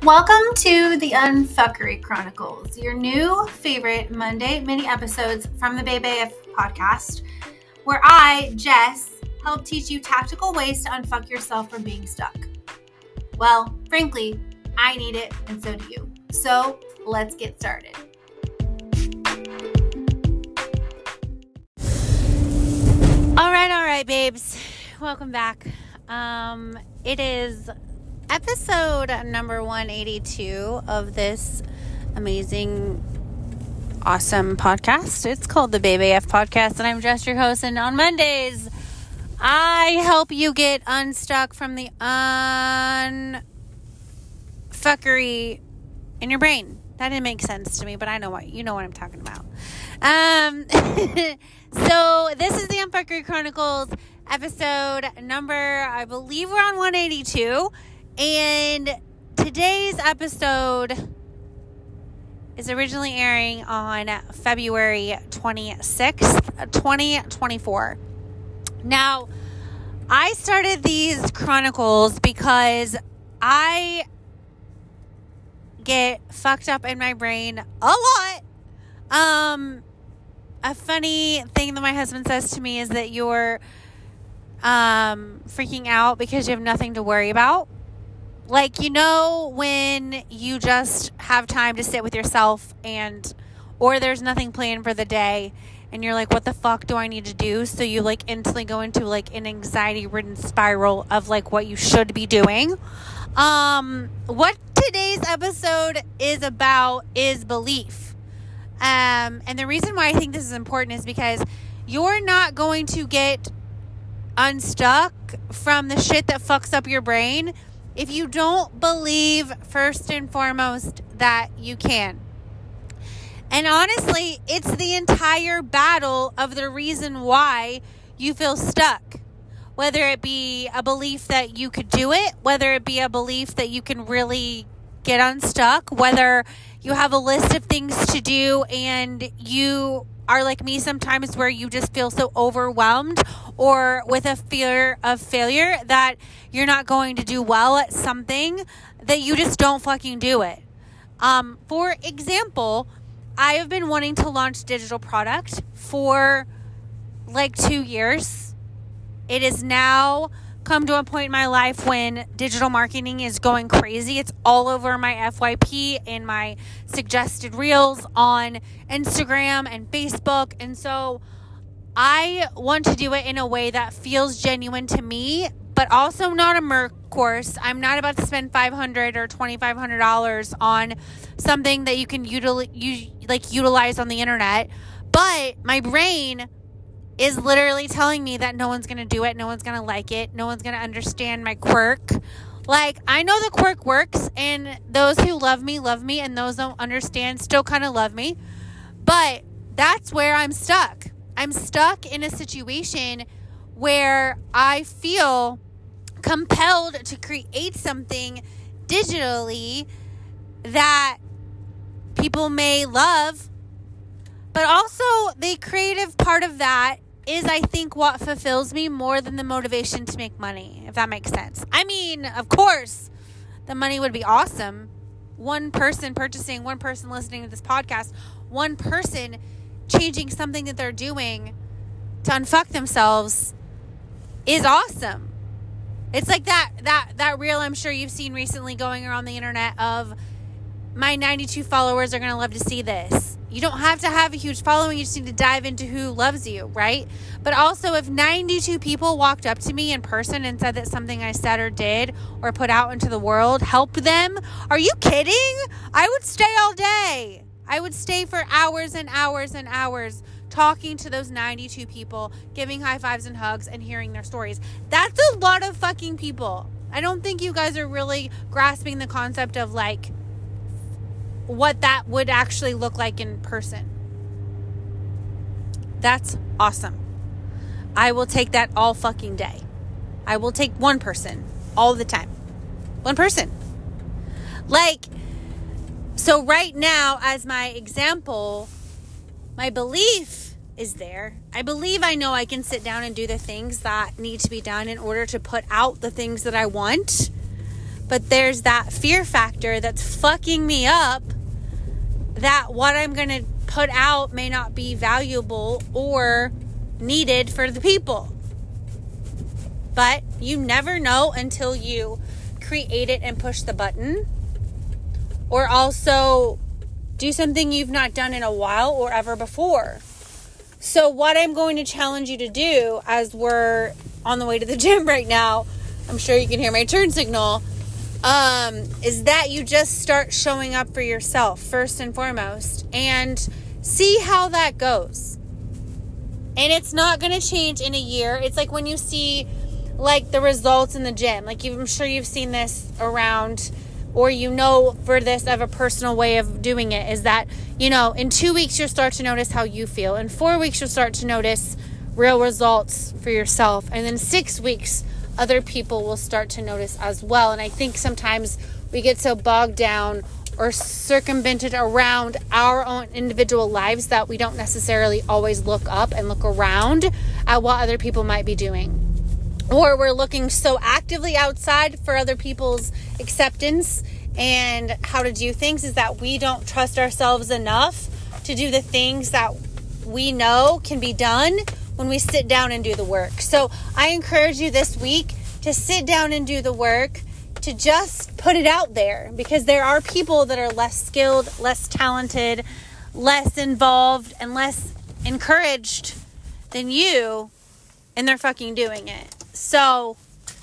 Welcome to the Unfuckery Chronicles, your new favorite Monday mini episodes from the Babe AF podcast, where I, Jess, help teach you tactical ways to unfuck yourself from being stuck. Well, frankly, I need it, and so do you. So let's get started. All right, babes. Welcome back. It is episode number 182 of this amazing, awesome podcast. It's called the Babe AF podcast, and I'm Jess, your host. And on Mondays, I help you get unstuck from the unfuckery in your brain. That didn't make sense to me, but I know what I'm talking about. So this is the Unfuckery Chronicles episode number, I believe we're on 182. And today's episode is originally airing on February 26th, 2024. Now, I started these chronicles because I get fucked up in my brain a lot. A funny thing that my husband says to me is that you're freaking out because you have nothing to worry about. Like, when you just have time to sit with yourself or there's nothing planned for the day and you're like, what the fuck do I need to do? So you instantly go into an anxiety ridden spiral of what you should be doing. What today's episode is about is belief. And the reason why I think this is important is because you're not going to get unstuck from the shit that fucks up your brain if you don't believe first and foremost that you can. And honestly, it's the entire battle of the reason why you feel stuck. Whether it be a belief that you could do it, whether it be a belief that you can really get unstuck, whether you have a list of things to do and you are like me sometimes where you just feel so overwhelmed or with a fear of failure that you're not going to do well at something, that you just don't fucking do it. For example, I have been wanting to launch digital product for 2 years. It is now come to a point in my life when digital marketing is going crazy. It's all over my FYP and my suggested reels on Instagram and Facebook. And so I want to do it in a way that feels genuine to me, but also not a Merc course. I'm not about to spend $500 or $2,500 on something that you can utilize on the internet. But my brain is literally telling me that no one's going to do it. No one's going to like it. No one's going to understand my quirk. I know the quirk works, and those who love me, and those who don't understand still kind of love me. But that's where I'm stuck. I'm stuck in a situation where I feel compelled to create something digitally that people may love. But also the creative part of that is, I think, what fulfills me more than the motivation to make money, if that makes sense. I mean, of course, the money would be awesome. One person purchasing, one person listening to this podcast, one person changing something that they're doing to unfuck themselves is awesome. It's like that reel I'm sure you've seen recently going around the internet of my 92 followers are going to love to see this. You don't have to have a huge following. You just need to dive into who loves you, right? But also, if 92 people walked up to me in person and said that something I said or did or put out into the world helped them, are you kidding? I would stay all day. I would stay for hours and hours and hours talking to those 92 people, giving high fives and hugs and hearing their stories. That's a lot of fucking people. I don't think you guys are really grasping the concept of what that would actually look like in person. That's awesome. I will take that all fucking day. I will take one person all the time. One person. So right now, as my example, my belief is there. I believe I know I can sit down and do the things that need to be done in order to put out the things that I want. but there's that fear factor that's fucking me up, that what I'm going to put out may not be valuable or needed for the people. But you never know until you create it and push the button, or also do something you've not done in a while or ever before. So what I'm going to challenge you to do, as we're on the way to the gym right now, I'm sure you can hear my turn signal, is that you just start showing up for yourself first and foremost, and see how that goes. And it's not going to change in a year. It's like when you see like the results in the gym, like I'm sure you've seen this around, or for this of a personal way of doing it, is that, in 2 weeks you'll start to notice how you feel. In 4 weeks you'll start to notice real results for yourself. And then 6 weeks, other people will start to notice as well. And I think sometimes we get so bogged down or circumvented around our own individual lives that we don't necessarily always look up and look around at what other people might be doing. Or we're looking so actively outside for other people's acceptance and how to do things, is that we don't trust ourselves enough to do the things that we know can be done when we sit down and do the work. So I encourage you this week to sit down and do the work, to just put it out there, because there are people that are less skilled, less talented, less involved, and less encouraged than you, and they're fucking doing it. So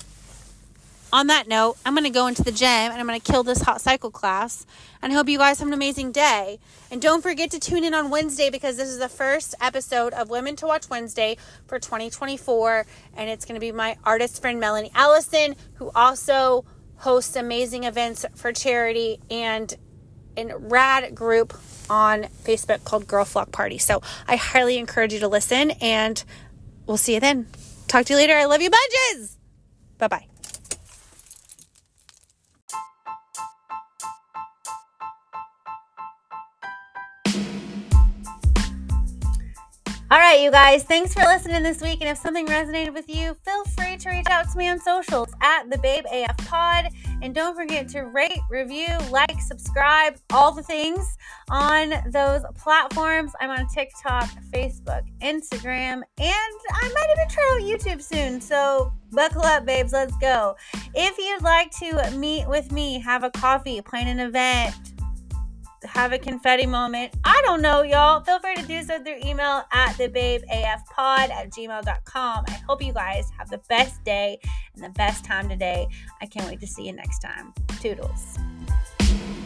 on that note, I'm going to go into the gym and I'm going to kill this hot cycle class, and I hope you guys have an amazing day. And don't forget to tune in on Wednesday, because this is the first episode of Women to Watch Wednesday for 2024. And it's going to be my artist friend, Melanie Allison, who also hosts amazing events for charity and a rad group on Facebook called Girl Flock Party. So I highly encourage you to listen, and we'll see you then. Talk to you later. I love you bunches. Bye-bye. All right, you guys, thanks for listening this week. And if something resonated with you, feel free to reach out to me on socials at the Babe AF Pod. And don't forget to rate, review, like, subscribe, all the things on those platforms. I'm on TikTok, Facebook, Instagram, and I might even try out YouTube soon. So buckle up, babes. Let's go. If you'd like to meet with me, have a coffee, plan an event, have a confetti moment, I don't know, y'all, feel free to do so through email at thebabeafpod@gmail.com. I hope you guys have the best day and the best time today. I can't wait to see you next time. Toodles.